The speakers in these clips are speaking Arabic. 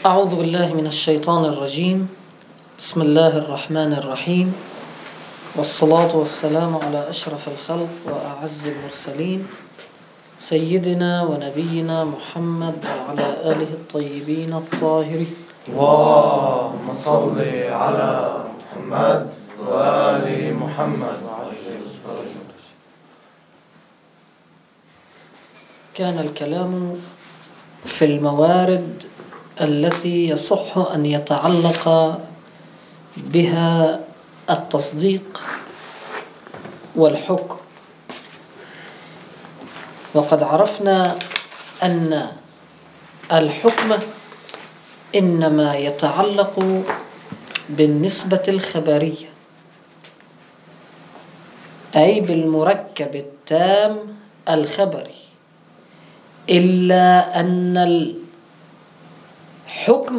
أعوذ بالله من الشيطان الرجيم. بسم الله الرحمن الرحيم، والصلاة والسلام على أشرف الخلق وأعز المرسلين سيدنا ونبينا محمد وعلى آله الطيبين الطاهرين. اللهم صل على محمد وآل محمد. كان الكلام في الموارد التي يصح أن يتعلق بها التصديق والحكم، وقد عرفنا أن الحكم إنما يتعلق بالنسبة الخبرية، أي بالمركب التام الخبري، إلا أن الحكم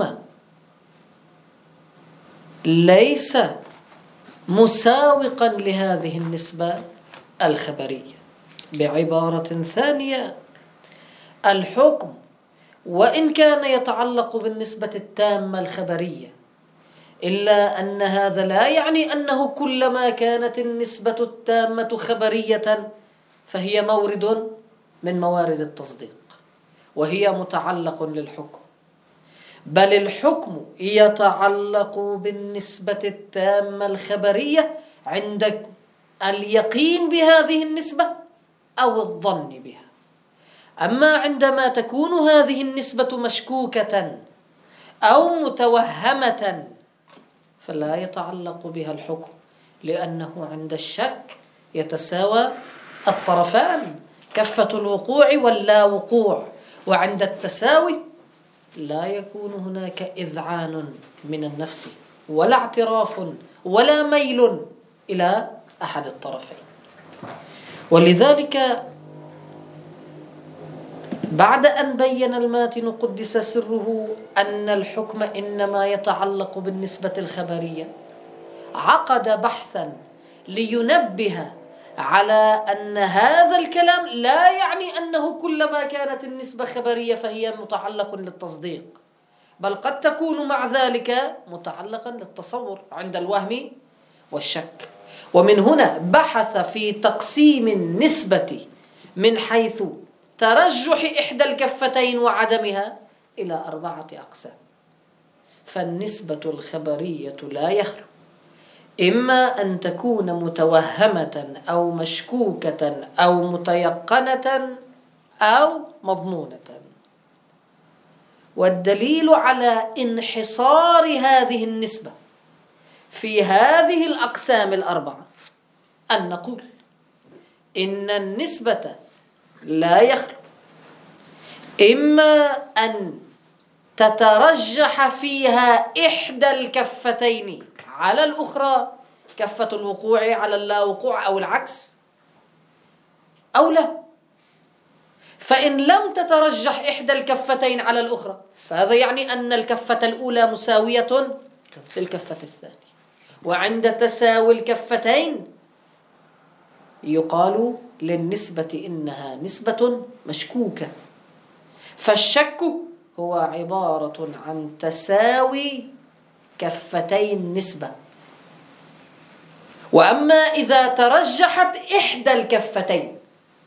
ليس مساوقا لهذه النسبة الخبرية. بعبارة ثانية، الحكم وإن كان يتعلق بالنسبة التامة الخبرية، إلا أن هذا لا يعني أنه كلما كانت النسبة التامة خبرية فهي مورد من موارد التصديق وهي متعلق للحكم، بل الحكم يتعلق بالنسبة التامة الخبرية عند اليقين بهذه النسبة أو الظن بها. أما عندما تكون هذه النسبة مشكوكة أو متوهمة فلا يتعلق بها الحكم، لأنه عند الشك يتساوى الطرفان، كفة الوقوع واللا وقوع، وعند التساوي لا يكون هناك إذعان من النفس ولا اعتراف ولا ميل إلى أحد الطرفين. ولذلك بعد أن بين الماتن قدس سره أن الحكم إنما يتعلق بالنسبة الخبرية، عقد بحثا لينبه على أن هذا الكلام لا يعني أنه كلما كانت النسبة خبرية فهي متعلق للتصديق، بل قد تكون مع ذلك متعلقا للتصور عند الوهم والشك. ومن هنا بحث في تقسيم النسبة من حيث ترجح إحدى الكفتين وعدمها إلى 4 أقسام. فالنسبة الخبرية لا يخلو إما أن تكون متوهمة أو مشكوكة أو متيقنة أو مظنونة. والدليل على انحصار هذه النسبة في هذه الأقسام 4 أن نقول إن النسبة لا يخلو إما أن تترجح فيها إحدى الكفتين على الأخرى، كفة الوقوع على اللا وقوع أو العكس، أو لا. فإن لم تترجح إحدى الكفتين على الأخرى فهذا يعني أن الكفة الأولى مساوية للكفة الثانية، وعند تساوي الكفتين يقال للنسبة إنها نسبة مشكوكة. فالشك هو عبارة عن تساوي كفتي النسبة. وأما إذا ترجحت إحدى الكفتين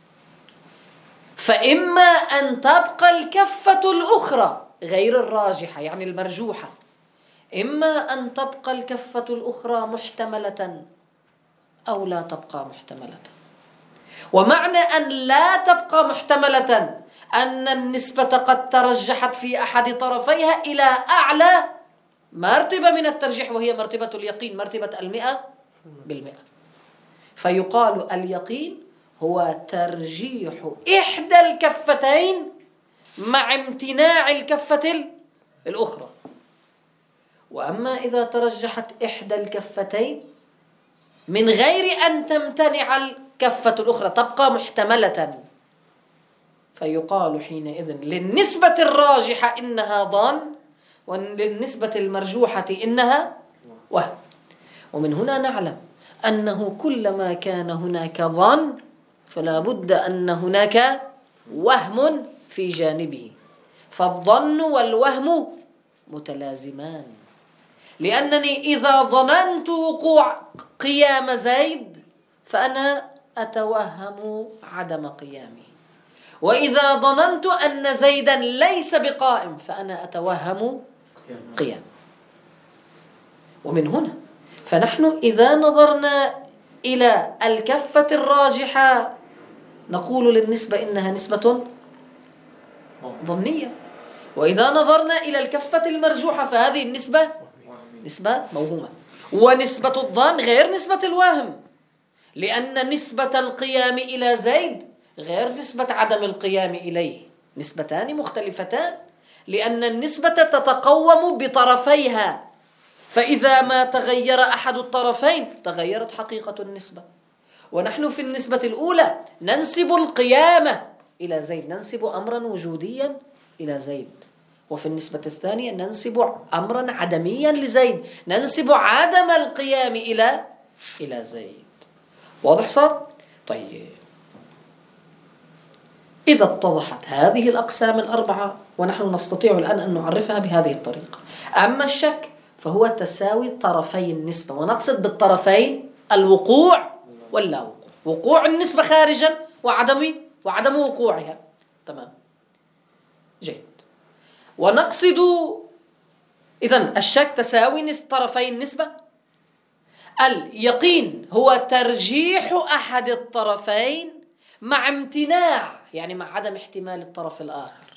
فإما أن تبقى الكفة الأخرى غير الراجحة، يعني المرجوحة، إما أن تبقى الكفة الأخرى محتملة أو لا تبقى محتملة. ومعنى أن لا تبقى محتملة أن النسبة قد ترجحت في أحد طرفيها إلى أعلى مرتبة من الترجيح، وهي مرتبة اليقين، مرتبة 100%. فيقال اليقين هو ترجيح إحدى الكفتين مع امتناع الكفة الأخرى. وأما إذا ترجحت إحدى الكفتين من غير أن تمتنع الكفة الأخرى تبقى محتملة، فيقال حينئذ للنسبة الراجحة إنها ظن، وللنسبة المرجوحة إنها وهم. ومن هنا نعلم أنه كلما كان هناك ظن فلا بد أن هناك وهم في جانبه، فالظن والوهم متلازمان، لأنني إذا ظننت وقوع قيام زيد فأنا أتوهم عدم قيامه، وإذا ظننت أن زيدا ليس بقائم فأنا أتوهم قيام. ومن هنا فنحن إذا نظرنا إلى الكفة الراجحة نقول للنسبة إنها نسبة ظنية، وإذا نظرنا إلى الكفة المرجوحة فهذه النسبة نسبة موهومة. ونسبة الظن غير نسبة الوهم، لأن نسبة القيام إلى زيد غير نسبة عدم القيام إليه، نسبتان مختلفتان، لأن النسبة تتقوم بطرفيها، فإذا ما تغير أحد الطرفين تغيرت حقيقة النسبة. ونحن في النسبة الأولى ننسب القيامة إلى زيد، ننسب أمرا وجوديا إلى زيد، وفي النسبة الثانية ننسب أمرا عدميا لزيد، ننسب عدم القيام إلى زيد. واضح صار؟ طيب، إذا اتضحت هذه الأقسام الأربعة ونحن نستطيع الآن أن نعرفها بهذه الطريقة. أما الشك فهو تساوي طرفي النسبة، ونقصد بالطرفين الوقوع واللا وقوع، وقوع النسبة خارجا وعدم وقوعها. تمام، جيد. ونقصد إذن الشك تساوي طرفي النسبة. اليقين هو ترجيح أحد الطرفين مع امتناع، يعني مع عدم احتمال الطرف الآخر.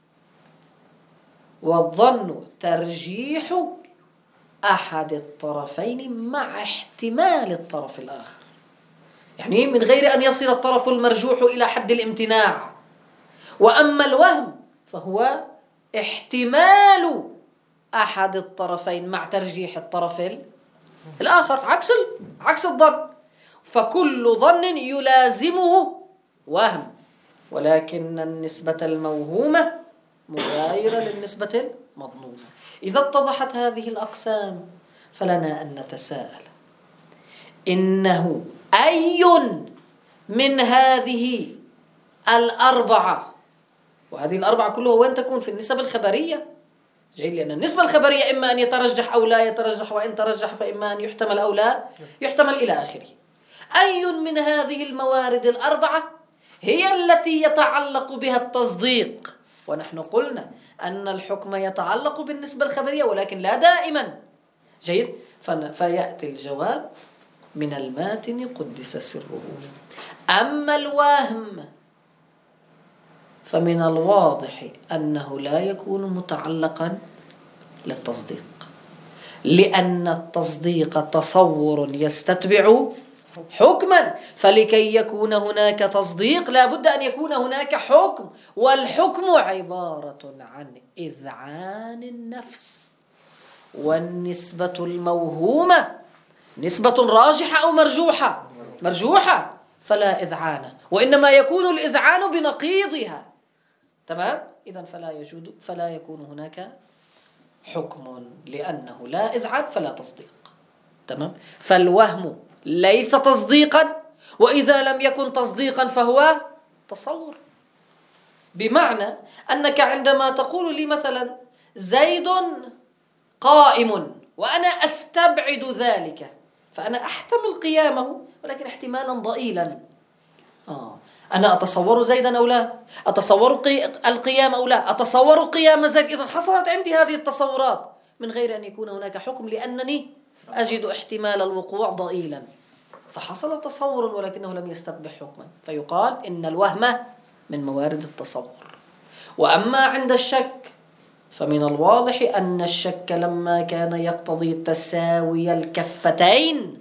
والظن ترجيح أحد الطرفين مع احتمال الطرف الآخر، يعني من غير أن يصل الطرف المرجوح إلى حد الامتناع. وأما الوهم فهو احتمال أحد الطرفين مع ترجيح الطرف الآخر، عكس الظن. فكل ظن يلازمه وهم، ولكن النسبة الموهومة مغايرة للنسبة المظنونة. إذا اتضحت هذه الأقسام فلنا أن نتساءل إنه أي من هذه الأربعة، وهذه الأربعة كلها وين تكون؟ في النسب الخبرية. جيد، لأن النسبة الخبرية إما أن يترجح أو لا يترجح، وإن ترجح فإما أن يحتمل أو لا يحتمل إلى آخره. أي من هذه الموارد الأربعة هي التي يتعلق بها التصديق؟ ونحن قلنا أن الحكم يتعلق بالنسبة الخبرية ولكن لا دائما. جيد، فيأتي الجواب من الماتن قدس سره. أما الوهم فمن الواضح أنه لا يكون متعلقا للتصديق، لأن التصديق تصور يستتبع حكما، فلكي يكون هناك تصديق لا بد أن يكون هناك حكم، والحكم عبارة عن إذعان النفس. والنسبة الموهومة نسبة راجحة أو مرجوحة فلا إذعان، وإنما يكون الإذعان بنقيضها. تمام، إذن فلا يكون هناك حكم، لأنه لا إذعان فلا تصديق. تمام، فالوهم ليس تصديقا، وإذا لم يكن تصديقا فهو تصور. بمعنى أنك عندما تقول لي مثلا زيد قائم وأنا أستبعد ذلك، فأنا أحتمل قيامه ولكن احتمالا ضئيلا. أنا أتصور زيدا أو لا، أتصور القيام أو لا، أتصور قيام زيد. إذن حصلت عندي هذه التصورات من غير أن يكون هناك حكم، لأنني أجد احتمال الوقوع ضئيلا، فحصل تصور ولكنه لم يستقبح حكما، فيقال إن الوهم من موارد التصور. وأما عند الشك فمن الواضح أن الشك لما كان يقتضي تساوي الكفتين،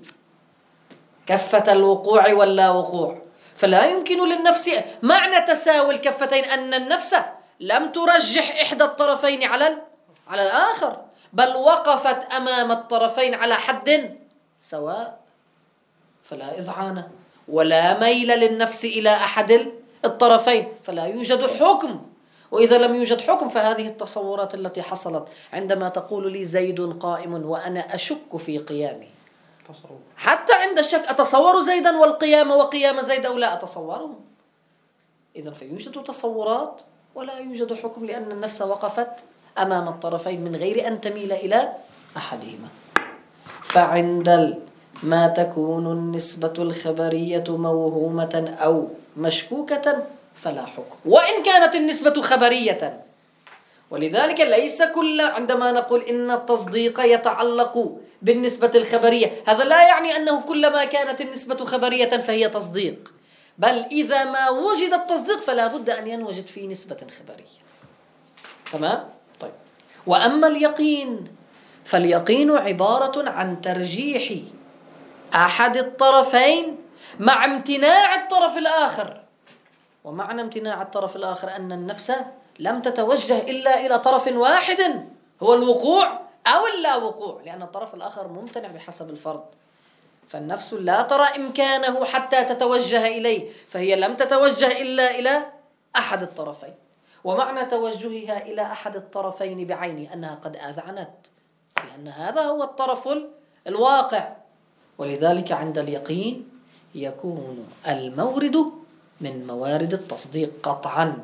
كفة الوقوع واللا وقوع، فلا يمكن للنفس معنى تساوي الكفتين أن النفس لم ترجح إحدى الطرفين على الآخر، بل وقفت أمام الطرفين على حد سواء، فلا إذعان ولا ميل للنفس إلى أحد الطرفين، فلا يوجد حكم. وإذا لم يوجد حكم فهذه التصورات التي حصلت عندما تقول لي زيد قائم وأنا أشك في قيامه، حتى عند الشك أتصور زيدا والقيام وقيام زيد أو لا أتصوره. إذن فيوجد تصورات ولا يوجد حكم، لأن النفس وقفت أمام الطرفين من غير أن تميل إلى أحدهما. فعند ما تكون النسبة الخبرية موهومة أو مشكوكة فلا حكم، وإن كانت النسبة خبرية. ولذلك ليس كل عندما نقول إن التصديق يتعلق بالنسبة الخبرية، هذا لا يعني أنه كلما كانت النسبة خبرية فهي تصديق، بل إذا ما وجد التصديق فلا بد أن ينوجد فيه نسبة خبرية. تمام؟ طيب. وأما اليقين فاليقين عبارة عن ترجيح أحد الطرفين مع امتناع الطرف الآخر. ومعنى امتناع الطرف الآخر أن النفس لم تتوجه إلا إلى طرف واحد هو الوقوع أو اللا وقوع، لأن الطرف الآخر ممتنع بحسب الفرض. فالنفس لا ترى إمكانه حتى تتوجه إليه، فهي لم تتوجه إلا إلى أحد الطرفين. ومعنى توجهها إلى أحد الطرفين بعينه أنها قد أذعنت، لأن هذا هو الطرف الواقع. ولذلك عند اليقين يكون المورد من موارد التصديق قطعا.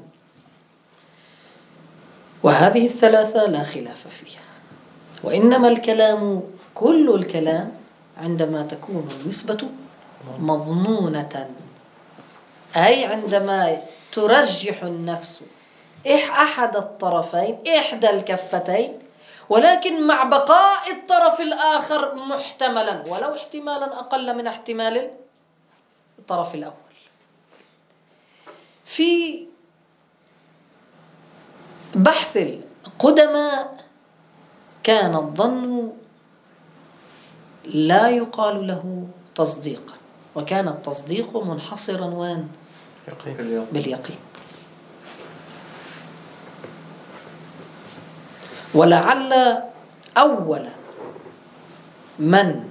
وهذه الثلاثة لا خلاف فيها. وإنما الكلام كل الكلام عندما تكون النسبة مظنونة، أي عندما ترجح النفس أحد الطرفين إحدى الكفتين، ولكن مع بقاء الطرف الآخر محتملا ولو احتمالا أقل من احتمال الطرف الأول. في بحث القدماء كان الظن لا يقال له تصديقا، وكان التصديق منحصرا وين؟ باليقين. ولعل أول من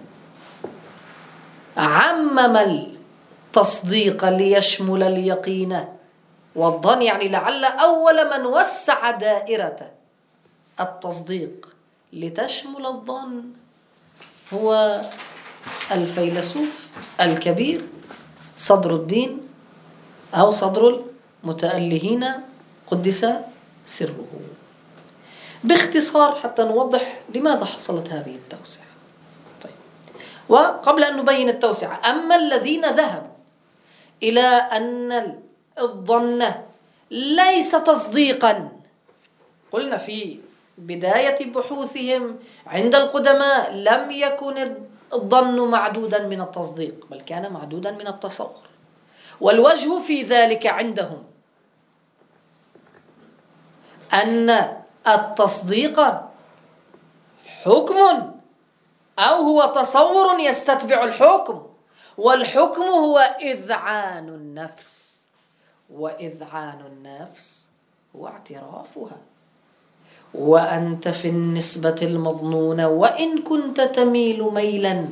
عمم التصديق ليشمل اليقين والظن، يعني لعل أول من وسع دائرة التصديق لتشمل الظن هو الفيلسوف الكبير صدر الدين أو صدر المتألهين قدس سره. باختصار حتى نوضح لماذا حصلت هذه التوسعة. طيب. وقبل أن نبين التوسعة، أما الذين ذهبوا إلى أن الظن ليس تصديقا، قلنا في بداية بحوثهم عند القدماء لم يكن الظن معدودا من التصديق، بل كان معدودا من التصور. والوجه في ذلك عندهم أن التصديق حكم أو هو تصور يستتبع الحكم، والحكم هو إذعان النفس، وإذعان النفس هو اعترافها. وأنت في النسبة المظنونة وإن كنت تميل ميلا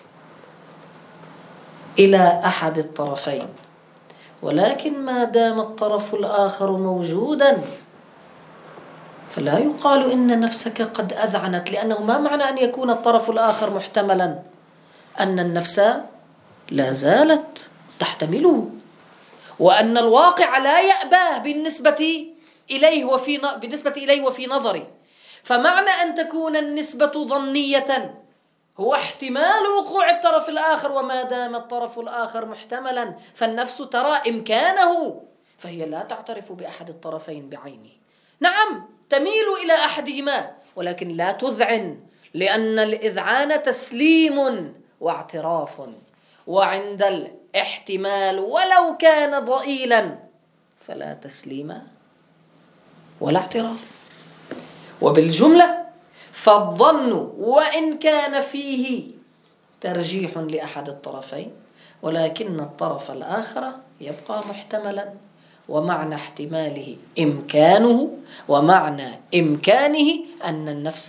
إلى أحد الطرفين، ولكن ما دام الطرف الآخر موجودا فلا يقال إن نفسك قد أذعنت، لأنه ما معنى أن يكون الطرف الآخر محتملا؟ أن النفس لا زالت تحتمله، وأن الواقع لا يأباه بالنسبة إليه وفي نظره. فمعنى أن تكون النسبة ظنية هو احتمال وقوع الطرف الآخر، وما دام الطرف الآخر محتملا فالنفس ترى إمكانه، فهي لا تعترف بأحد الطرفين بعينه. نعم تميل إلى أحدهما ولكن لا تذعن، لأن الإذعان تسليم واعتراف، وعند الاحتمال ولو كان ضئيلا فلا تسليم ولا اعتراف. وبالجملة فالظن وإن كان فيه ترجيح لأحد الطرفين، ولكن الطرف الآخر يبقى محتملا، ومعنى احتماله إمكانه، ومعنى إمكانه أن النفس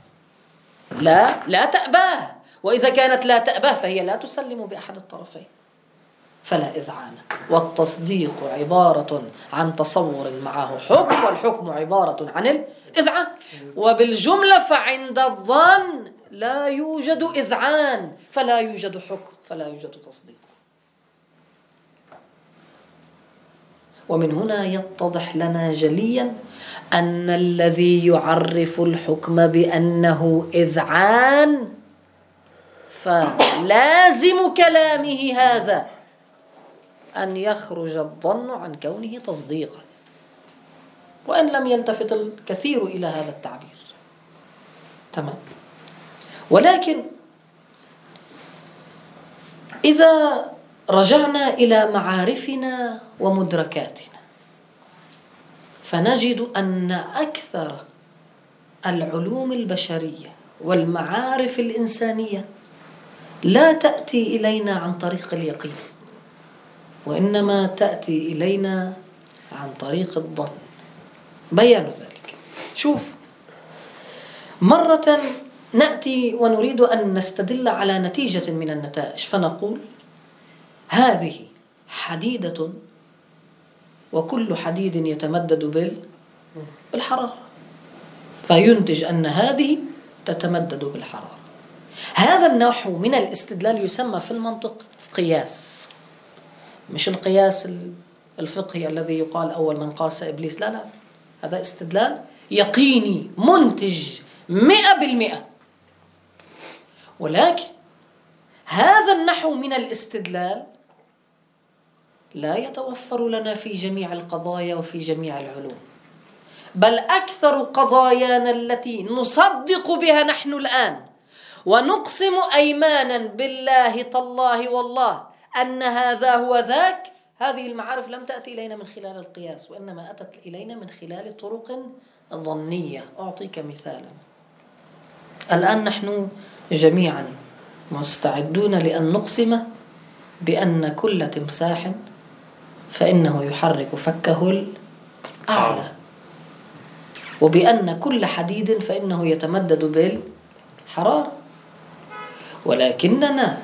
لا تأباه، وإذا كانت لا تأباه فهي لا تسلم بأحد الطرفين، فلا إذعان. والتصديق عبارة عن تصور معه حكم، والحكم عبارة عن الإذعان. وبالجملة فعند الظن لا يوجد إذعان، فلا يوجد حكم، فلا يوجد تصديق. ومن هنا يتضح لنا جليا أن الذي يعرف الحكم بأنه إذعان فلازم كلامه هذا أن يخرج الظن عن كونه تصديقا، وإن لم يلتفت الكثير إلى هذا التعبير. تمام. ولكن إذا رجعنا إلى معارفنا ومدركاتنا فنجد أن أكثر العلوم البشرية والمعارف الإنسانية لا تأتي إلينا عن طريق اليقين، وإنما تأتي إلينا عن طريق الظن. بيان ذلك. شوف، مرة نأتي ونريد أن نستدل على نتيجة من النتائج فنقول هذه حديدة وكل حديد يتمدد بالحرارة، فينتج أن هذه تتمدد بالحرارة. هذا النوع من الاستدلال يسمى في المنطق قياس، مش القياس الفقهي الذي يقال أول من قاس إبليس، لا لا، هذا استدلال يقيني منتج 100%. ولكن هذا النحو من الاستدلال لا يتوفر لنا في جميع القضايا وفي جميع العلوم، بل أكثر قضايانا التي نصدق بها نحن الآن ونقسم أيمانا بالله تالله والله أن هذا هو ذاك، هذه المعارف لم تأتي إلينا من خلال القياس، وإنما أتت إلينا من خلال طرق ظنية. أعطيك مثالا. الآن نحن جميعا مستعدون لأن نقسم بأن كل تمساح فإنه يحرك فكه الأعلى، وبأن كل حديد فإنه يتمدد بالحرارة، ولكننا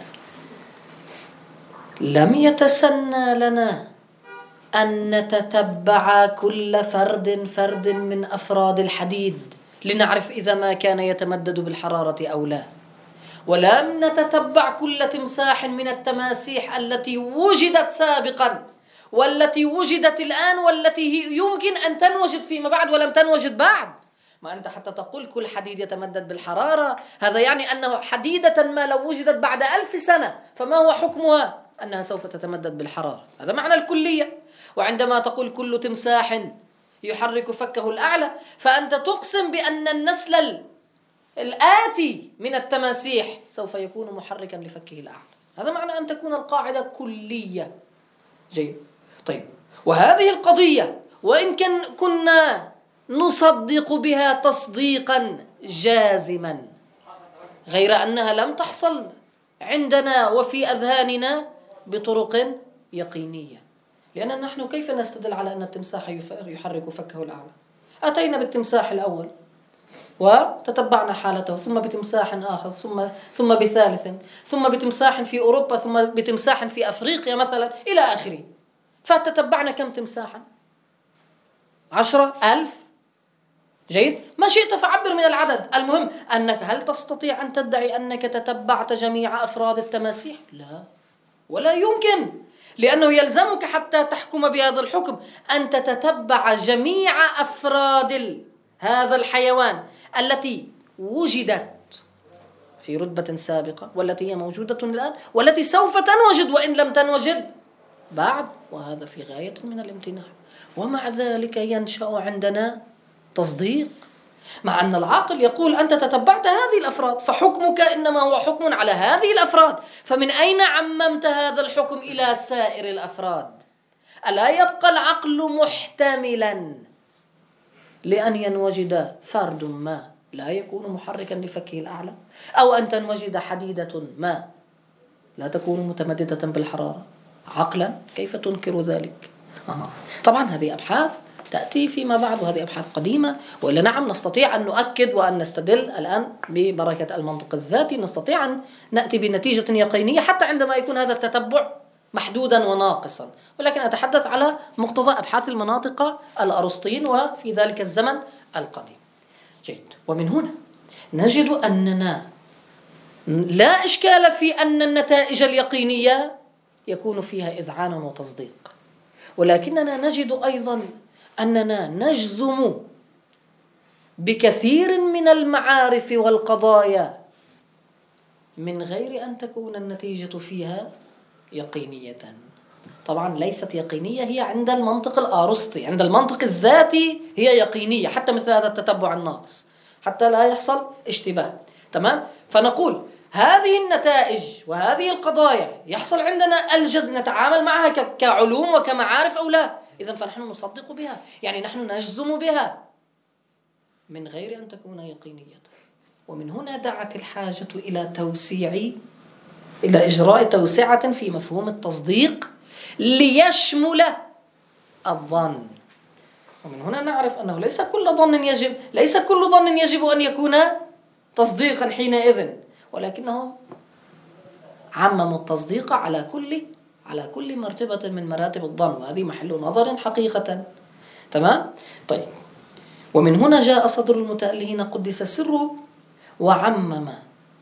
لم يتسنى لنا أن نتتبع كل فرد من أفراد الحديد لنعرف إذا ما كان يتمدد بالحرارة أو لا، ولم نتتبع كل تمساح من التماسيح التي وجدت سابقا والتي وجدت الآن والتي هي يمكن أن تنوجد فيما بعد ولم تنوجد بعد. ما أنت حتى تقول كل حديد يتمدد بالحرارة، هذا يعني أنه حديدة ما لو وجدت بعد 1000 سنة فما هو حكمها؟ أنها سوف تتمدد بالحرارة، هذا معنى الكلية. وعندما تقول كل تمساح يحرك فكه الأعلى فأنت تقسم بأن النسل الآتي من التماسيح سوف يكون محركا لفكه الأعلى، هذا معنى أن تكون القاعدة كلية. جيد. طيب، وهذه القضية وإن كنا نصدق بها تصديقا جازما، غير أنها لم تحصل عندنا وفي أذهاننا بطرق يقينية. لأن نحن كيف نستدل على أن التمساح يحرك فكه الأعلى؟ أتينا بالتمساح الأول وتتبعنا حالته، ثم بتمساح آخر، ثم بثالث، ثم بتمساح في أوروبا، ثم بتمساح في أفريقيا مثلا إلى آخره. فتتبعنا كم تمساحا؟ 10,000. جيد. ما شئت فعبر من العدد، المهم أنك هل تستطيع أن تدعي أنك تتبعت جميع أفراد التماسيح؟ لا، ولا يمكن، لأنه يلزمك حتى تحكم بهذا الحكم أن تتتبع جميع أفراد هذا الحيوان التي وجدت في رتبة سابقة والتي هي موجودة الآن والتي سوف تنوجد وإن لم تنوجد بعد، وهذا في غاية من الامتناع. ومع ذلك ينشأ عندنا تصديق، مع أن العاقل يقول أنت تتبعت هذه الأفراد فحكمك إنما هو حكم على هذه الأفراد، فمن أين عممت هذا الحكم إلى سائر الأفراد؟ ألا يبقى العقل محتملا لأن ينوجد فرد ما لا يكون محركا لفكه الأعلى، أو أن تنوجد حديدة ما لا تكون متمددة بالحرارة؟ عقلا كيف تنكر ذلك؟ طبعا هذه أبحاث تأتي فيما بعد، وهذه أبحاث قديمة، وإلا نعم نستطيع أن نؤكد وأن نستدل الآن ببركة المنطق الذاتي، نستطيع أن نأتي بنتيجة يقينية حتى عندما يكون هذا التتبع محدودا وناقصا، ولكن أتحدث على مقتضى أبحاث المناطق الأرسطيين وفي ذلك الزمن القديم. جيد. ومن هنا نجد أننا لا إشكال في أن النتائج اليقينية يكون فيها إذعان وتصديق، ولكننا نجد أيضا أننا نجزم بكثير من المعارف والقضايا من غير أن تكون النتيجة فيها يقينية. طبعا ليست يقينية هي عند المنطق الأرسطي، عند المنطق الذاتي هي يقينية، حتى مثل هذا التتبع الناقص حتى لا يحصل اشتباه. تمام؟ فنقول هذه النتائج وهذه القضايا يحصل عندنا الجزم، نتعامل معها كعلوم وكمعارف أو لا، إذن فنحن نصدق بها، يعني نحن نجزم بها من غير أن تكون يقينية. ومن هنا دعت الحاجة إلى إجراء توسعة في مفهوم التصديق ليشمل الظن. ومن هنا نعرف أنه ليس كل ظن يجب أن يكون تصديقا حينئذ، ولكنهم عمموا التصديق على كل مرتبة من مراتب الظن، وهذه محل نظر حقيقة. تمام؟ طيب، ومن هنا جاء صدر المتألهين قدس سره وعمم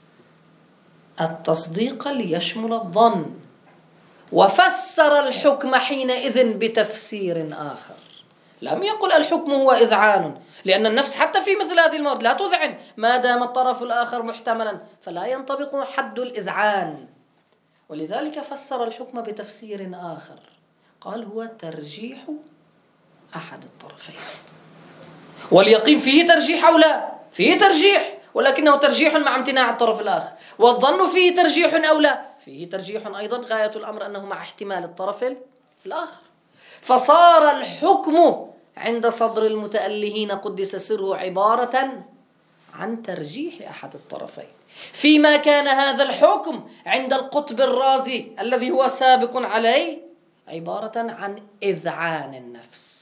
التصديق ليشمل الظن، وفسر الحكم حينئذ بتفسير آخر. لم يقل الحكم هو إذعان، لأن النفس حتى في مثل هذه المواد لا تذعن ما دام الطرف الآخر محتملا، فلا ينطبق حد الإذعان. ولذلك فسر الحكم بتفسير آخر، قال هو ترجيح أحد الطرفين. واليقين فيه ترجيح أو لا؟ فيه ترجيح، ولكنه ترجيح مع امتناع الطرف الآخر. والظن فيه ترجيح أو لا؟ فيه ترجيح أيضا، غاية الأمر أنه مع احتمال الطرف الآخر. فصار الحكم عند صدر المتألهين قدس سره عبارة عن ترجيح أحد الطرفين، فيما كان هذا الحكم عند القطب الرازي الذي هو سابق عليه عبارة عن إذعان النفس.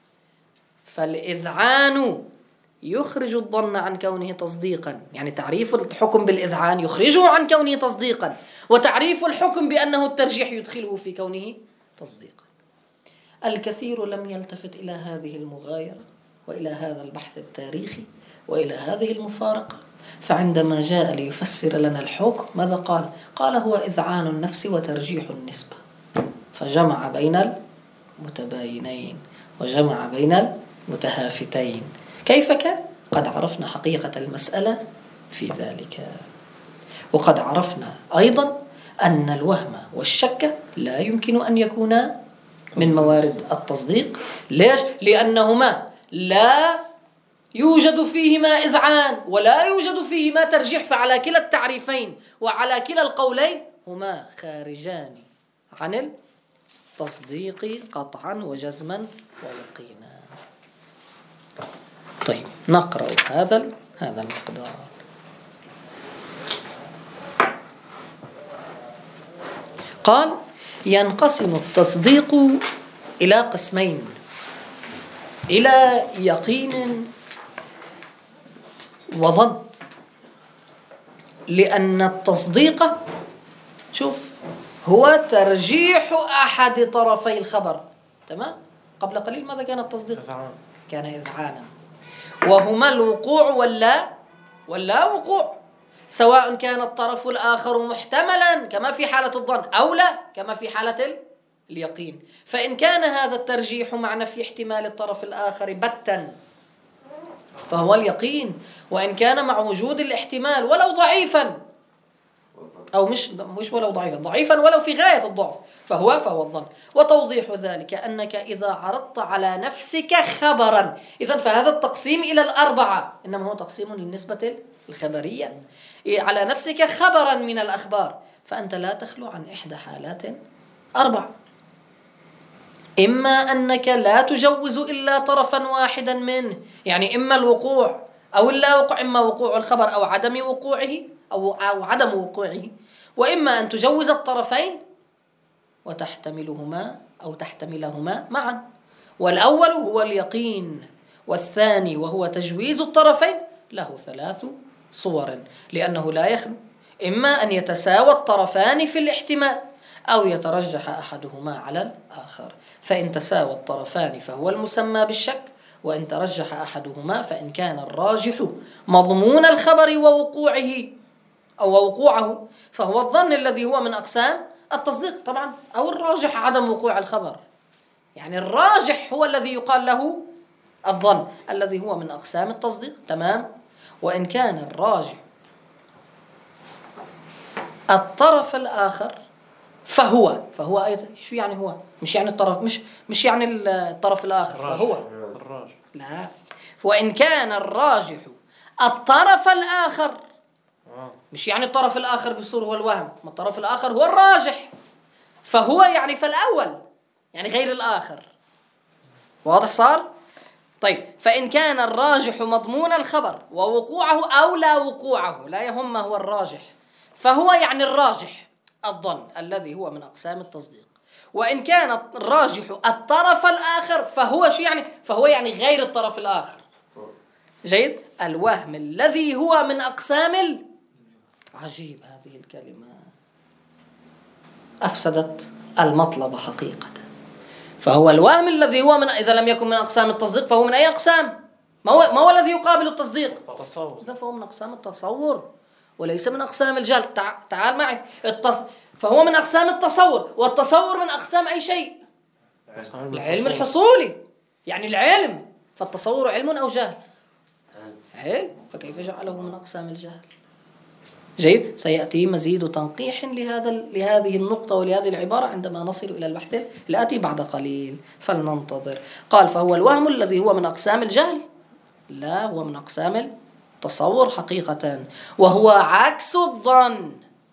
فالإذعان يخرج الظن عن كونه تصديقا، يعني تعريف الحكم بالإذعان يخرجه عن كونه تصديقا، وتعريف الحكم بأنه الترجيح يدخله في كونه تصديقا. الكثير لم يلتفت إلى هذه المغايرة وإلى هذا البحث التاريخي وإلى هذه المفارقة، فعندما جاء ليفسر لنا الحكم ماذا قال؟ قال هو إذعان النفس وترجيح النسبة، فجمع بين المتباينين وجمع بين المتهافتين. كيف كان؟ قد عرفنا حقيقة المسألة في ذلك، وقد عرفنا أيضا أن الوهم والشك لا يمكن أن يكونا من موارد التصديق. ليش؟ لأنهما لا يوجد فيهما إذعان ولا يوجد فيهما ترجيح، فعلى كلا التعريفين وعلى كلا القولين هما خارجان عن التصديق قطعا وجزما ويقينا. طيب، نقرأ هذا المقدار. قال ينقسم التصديق إلى قسمين، إلى يقين وظن. لأن التصديق هو ترجيح أحد طرفي الخبر. تمام؟ قبل قليل ماذا كان التصديق؟ كان إذعانا، وهما الوقوع ولا وقوع، سواء كان الطرف الآخر محتملا كما في حالة الظن أو لا كما في حالة اليقين. فإن كان هذا الترجيح مع نفي احتمال الطرف الآخر بتا فهو اليقين، وإن كان مع وجود الاحتمال ولو ضعيفا أو مش ولو ضعيفا ولو في غاية الضعف فهو الظن. وتوضيح ذلك أنك إذا عرضت على نفسك خبرا، إذن فهذا التقسيم إلى الأربعة إنما هو تقسيم للنسبة الخبرية، على نفسك خبرا من الأخبار، فأنت لا تخلو عن إحدى حالات أربع: إما أنك لا تجوز إلا طرفا واحدا منه، يعني إما الوقوع أو اللا وقوع، إما وقوع الخبر أو عدم وقوعه أو عدم وقوعه، وإما أن تجوز الطرفين وتحتملهما أو تحتملهما معا. والأول هو اليقين، والثاني وهو تجويز الطرفين له 3 صور، لأنه لا يخلو إما أن يتساوى الطرفان في الاحتمال أو يترجح أحدهما على الآخر. فإن تساوى الطرفان فهو المسمى بالشك، وإن ترجح أحدهما فإن كان الراجح مضمون الخبر ووقوعه أو وقوعه فهو الظن الذي هو من أقسام التصديق طبعا، أو الراجح عدم وقوع الخبر. يعني الراجح هو الذي يقال له الظن الذي هو من أقسام التصديق. تمام. وإن كان الراجح الطرف الآخر فهو أيضا. شو يعني هو؟ مش يعني الطرف، مش يعني الطرف الآخر، فهو الراجح. لا. وإن كان الراجح الطرف الآخر، مش يعني الطرف الآخر بصور هو الوهم، ما الطرف الآخر هو الراجح، فهو يعني فالأول يعني غير الآخر. واضح صار؟ طيب، فإن كان الراجح مضمون الخبر ووقوعه أو لا وقوعه، لا يهم ما هو الراجح، فهو يعني الراجح الظن الذي هو من أقسام التصديق. وإن كان الراجح الطرف الآخر فهو شو يعني؟ فهو يعني غير الطرف الآخر. جيد. الوهم الذي هو من أقسام عجيب، هذه الكلمة أفسدت المطلب حقيقة. فهو الوهم الذي هو من، إذا لم يكن من أقسام التصديق فهو من أي أقسام؟ ما هو الذي يقابل التصديق؟ إذا فهو من أقسام التصور وليس من أقسام الجهل. تعال معي. فهو من أقسام التصور، والتصور من أقسام أي شيء؟ العلم الحصولي، يعني العلم. فالتصور علم أو جهل؟ علم. فكيف جعله من أقسام الجهل؟ جيد. سيأتي مزيد تنقيح لهذه النقطة ولهذه العبارة عندما نصل إلى البحث الآتي بعد قليل، فلننتظر. قال فهو الوهم الذي هو من أقسام الجهل؟ لا، هو من أقسام التصور حقيقة، وهو عكس الظن.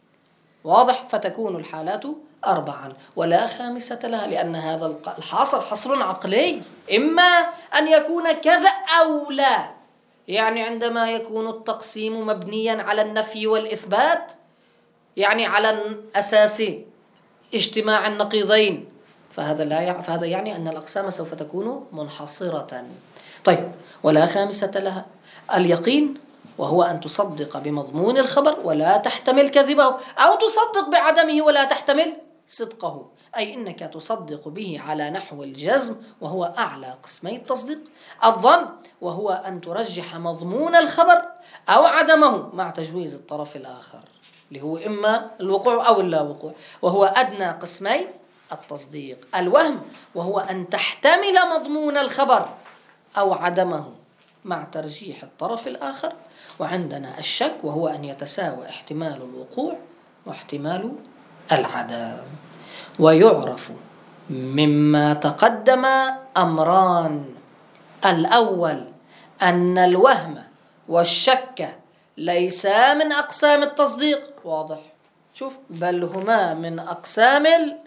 واضح. فتكون الحالات 4 ولا خامسة لها، لأن هذا الحصر حصر عقلي، إما أن يكون كذا أو لا. يعني عندما يكون التقسيم مبنيا على النفي والإثبات، يعني على أساس اجتماع النقيضين، فهذا يعني أن الأقسام سوف تكون منحصرة. طيب، ولا خامسة لها اليقين، وهو أن تصدق بمضمون الخبر ولا تحتمل كذبه، أو تصدق بعدمه ولا تحتمل صدقه، أي إنك تصدق به على نحو الجزم، وهو أعلى قسمي التصديق. الظن، وهو أن ترجح مضمون الخبر أو عدمه مع تجويز الطرف الآخر، اللي هو إما الوقوع أو اللا وقوع، وهو أدنى قسمي التصديق. الوهم، وهو أن تحتمل مضمون الخبر أو عدمه مع ترجيح الطرف الآخر. وعندنا الشك، وهو أن يتساوى احتمال الوقوع واحتمال العدم. ويعرف مما تقدم أمران: الأول أن الوهم والشك ليسا من أقسام التصديق، واضح، شوف، بل هما من أقسام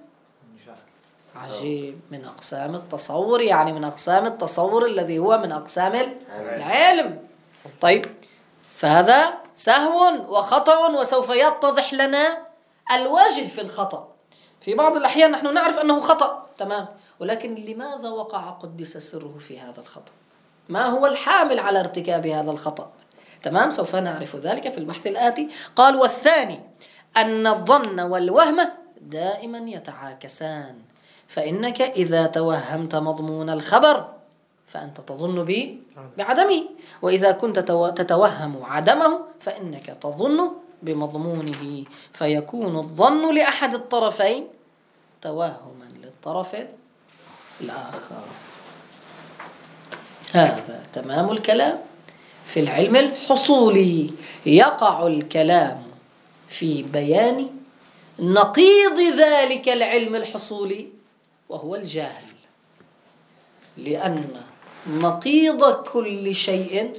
عجيب، من أقسام التصور، يعني من أقسام التصور الذي هو من أقسام العلم. طيب، فهذا سهو وخطأ، وسوف يتضح لنا الوجه في الخطأ. في بعض الأحيان نحن نعرف أنه خطأ، تمام، ولكن لماذا وقع قدس سره في هذا الخطأ؟ ما هو الحامل على ارتكاب هذا الخطأ؟ تمام، سوف نعرف ذلك في البحث الآتي. قال والثاني أن الظن والوهم دائما يتعاكسان، فإنك إذا توهمت مضمون الخبر فأنت تظن بعدمه، وإذا كنت تتوهم عدمه فإنك تظن بمضمونه، فيكون الظن لأحد الطرفين توهما للطرف الآخر. هذا تمام الكلام في العلم الحصولي. يقع الكلام في بيان نقيض ذلك العلم الحصولي، وهو الجهل، لأن نقيض كل شيء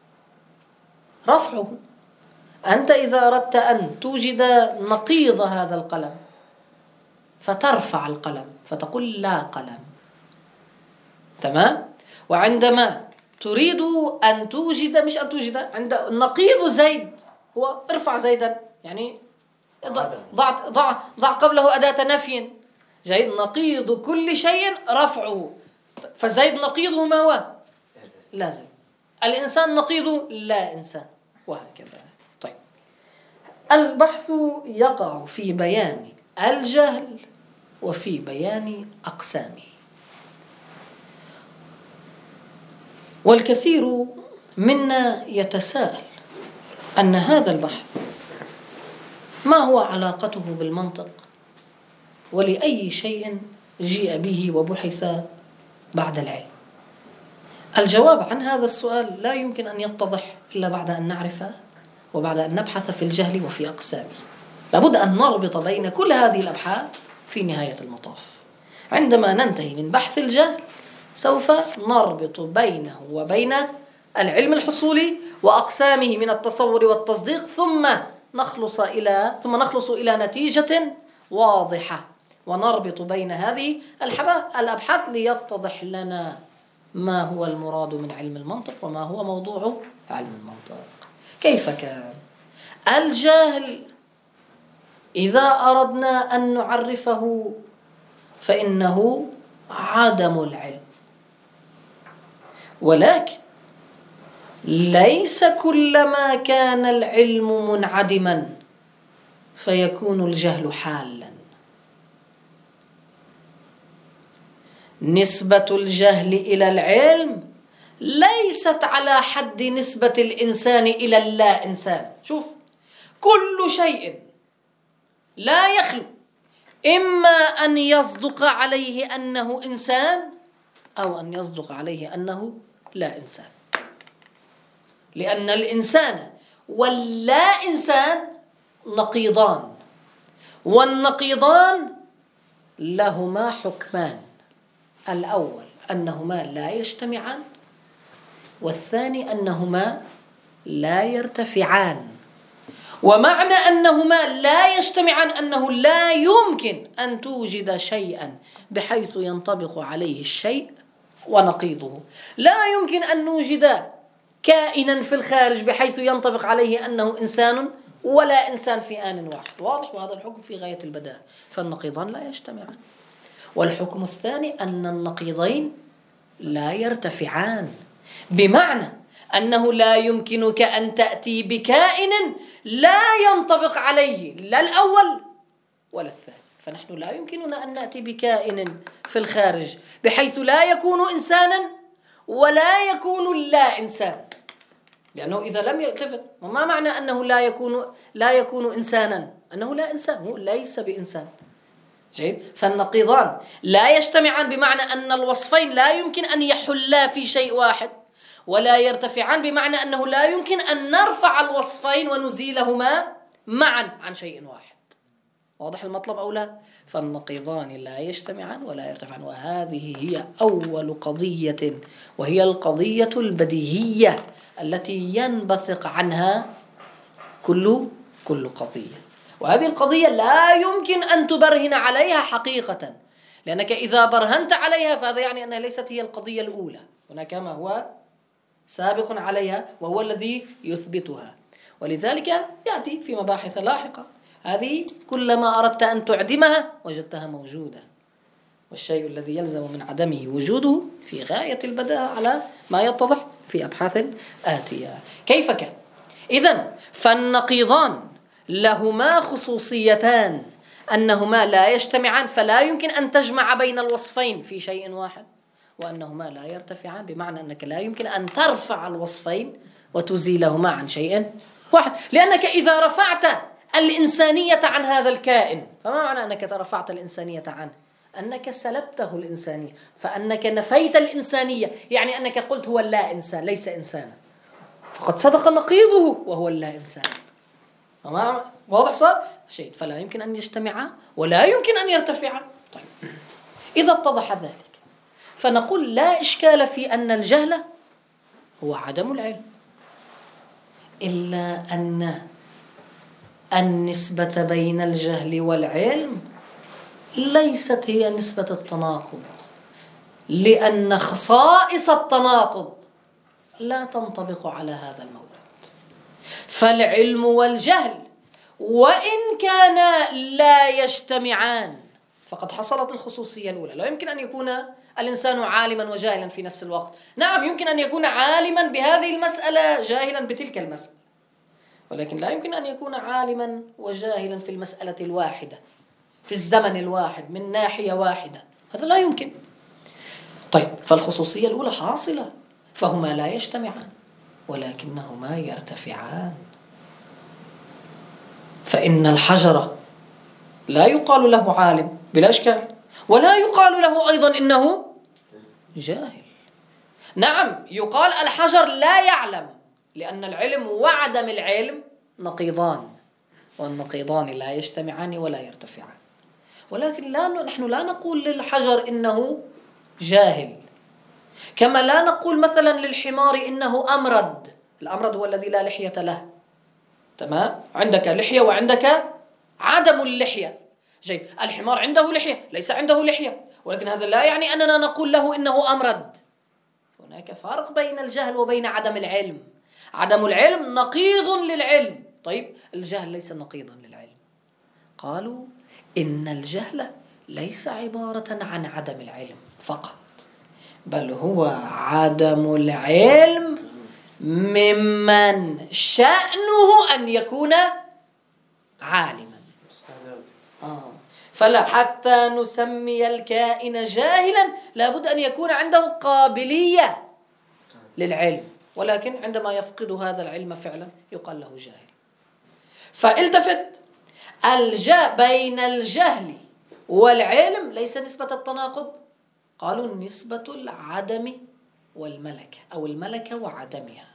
رفعه. أنت إذا أردت أن توجد نقيض هذا القلم فترفع القلم فتقول لا قلم، تمام. وعندما تريد أن توجد، مش أن توجد، عند نقيض زيد هو ارفع زيدا، يعني ضع قبله أداة نفي. زيد نقيض كل شيء رفعه، فزيد نقيضه ما هو؟ لا زيد. الإنسان نقيضه لا إنسان، وهكذا. طيب، البحث يقع في بيان الجهل وفي بيان أقسامه. والكثير منا يتساءل أن هذا البحث ما هو علاقته بالمنطق، ولأي شيء جيء به وبحث بعد العلم؟ الجواب عن هذا السؤال لا يمكن أن يتضح إلا بعد أن نعرفه وبعد أن نبحث في الجهل وفي أقسامه. لابد أن نربط بين كل هذه الأبحاث في نهاية المطاف. عندما ننتهي من بحث الجهل سوف نربط بينه وبين العلم الحصولي وأقسامه من التصور والتصديق، ثم نخلص إلى نتيجة واضحة، ونربط بين هذه الأبحاث ليتضح لنا ما هو المراد من علم المنطق وما هو موضوع علم المنطق. كيف كان الجهل إذا أردنا أن نعرفه فإنه عدم العلم، ولكن ليس كلما كان العلم منعدما فيكون الجهل حالا. نسبة الجهل إلى العلم ليست على حد نسبة الإنسان إلى اللا إنسان. شوف، كل شيء لا يخلو إما أن يصدق عليه أنه إنسان أو أن يصدق عليه أنه لا إنسان، لأن الإنسان واللا إنسان نقيضان، والنقيضان لهما حكمان: الأول أنهما لا يجتمعان، والثاني أنهما لا يرتفعان. ومعنى أنهما لا يجتمعان أنه لا يمكن أن توجد شيئا بحيث ينطبق عليه الشيء ونقيضه. لا يمكن أن نوجد كائنا في الخارج بحيث ينطبق عليه أنه إنسان ولا إنسان في آن واحد. واضح؟ وهذا الحكم في غاية البداهة. فالنقيضان لا يجتمعان. والحكم الثاني أن النقيضين لا يرتفعان، بمعنى أنه لا يمكنك أن تأتي بكائن لا ينطبق عليه لا الأول ولا الثاني. فنحن لا يمكننا أن نأتي بكائن في الخارج بحيث لا يكون إنسانا ولا يكون لا إنسان، لأنه إذا لم يلتفت، وما معنى أنه لا يكون إنسانا؟ أنه لا إنسان، هو ليس بإنسان. جيد؟ فالنقيضان لا يجتمعان بمعنى أن الوصفين لا يمكن أن يحلا في شيء واحد، ولا يرتفعان بمعنى أنه لا يمكن أن نرفع الوصفين ونزيلهما معا عن شيء واحد. واضح المطلب أو لا؟ فالنقيضان لا يجتمعان ولا يرتفعان، وهذه هي أول قضية، وهي القضية البديهية التي ينبثق عنها كل قضية. وهذه القضية لا يمكن أن تبرهن عليها حقيقة، لأنك إذا برهنت عليها فهذا يعني أنها ليست هي القضية الأولى، هناك ما هو سابق عليها وهو الذي يثبتها. ولذلك يأتي في مباحث لاحقة هذه كلما أردت أن تعدمها وجدتها موجودة، والشيء الذي يلزم من عدمه وجوده في غاية البداهة على ما يتضح في أبحاث آتية. كيف كان؟ إذن فالنقيضان لهما خصوصيتان: أنهما لا يجتمعان فلا يمكن أن تجمع بين الوصفين في شيء واحد، وأنهما لا يرتفعان بمعنى أنك لا يمكن أن ترفع الوصفين وتزيلهما عن شيء واحد. لأنك إذا رفعت الإنسانية عن هذا الكائن، فما معنى أنك رفعت الإنسانية عنه؟ أنك سلبته الإنسانية، فأنك نفيت الإنسانية، يعني أنك قلت هو لا إنسان ليس إنسانا، فقد صدق نقيضه وهو اللا إنسان. واضح صار شيء؟ فلا يمكن أن يجتمعا ولا يمكن أن يرتفعا. طيب، إذا اتضح ذلك فنقول لا إشكال في أن الجهل هو عدم العلم، إلا أن النسبة بين الجهل والعلم ليست هي نسبة التناقض، لأن خصائص التناقض لا تنطبق على هذا المورد. فالعلم والجهل وإن كانا لا يجتمعان فقد حصلت الخصوصية الأولى. لا يمكن أن يكون الإنسان عالما وجاهلا في نفس الوقت. نعم، يمكن أن يكون عالما بهذه المسألة جاهلا بتلك المسألة، ولكن لا يمكن أن يكون عالما وجاهلا في المسألة الواحدة في الزمن الواحد من ناحية واحدة، هذا لا يمكن. طيب، فالخصوصية الأولى حاصلة، فهما لا يجتمعان ولكنهما يرتفعان. فإن الحجر لا يقال له عالم بلا إشكال، ولا يقال له أيضا إنه جاهل. نعم، يقال الحجر لا يعلم، لأن العلم وعدم العلم نقيضان، والنقيضان لا يجتمعان ولا يرتفعان. ولكن نحن لا نقول للحجر إنه جاهل، كما لا نقول مثلا للحمار إنه أمرد. الأمرد هو الذي لا لحية له، تمام؟ عندك لحية وعندك عدم اللحية. جيد، الحمار عنده لحية ليس عنده لحية، ولكن هذا لا يعني أننا نقول له إنه أمرد. هناك فرق بين الجهل وبين عدم العلم. عدم العلم نقيض للعلم، طيب الجهل ليس نقيضا للعلم. قالوا إن الجهل ليس عبارة عن عدم العلم فقط، بل هو عدم العلم ممن شأنه أن يكون عالما. فلا حتى نسمي الكائن جاهلا لابد أن يكون عنده قابلية للعلم، ولكن عندما يفقد هذا العلم فعلا يقال له جاهل. فالتفت، بين الجهل والعلم ليس نسبة التناقض، قالوا نسبة العدم والملكة، أو الملكة وعدمها.